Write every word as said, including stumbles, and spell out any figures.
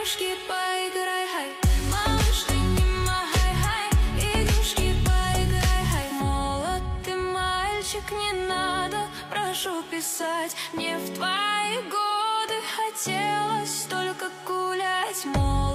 Игрушки поиграй, хай. Малыш, ты не махай, хай. Игрушки поиграй, хай. Молод ты мальчик, не надо, прошу писать. Мне в твои годы хотелось только гулять.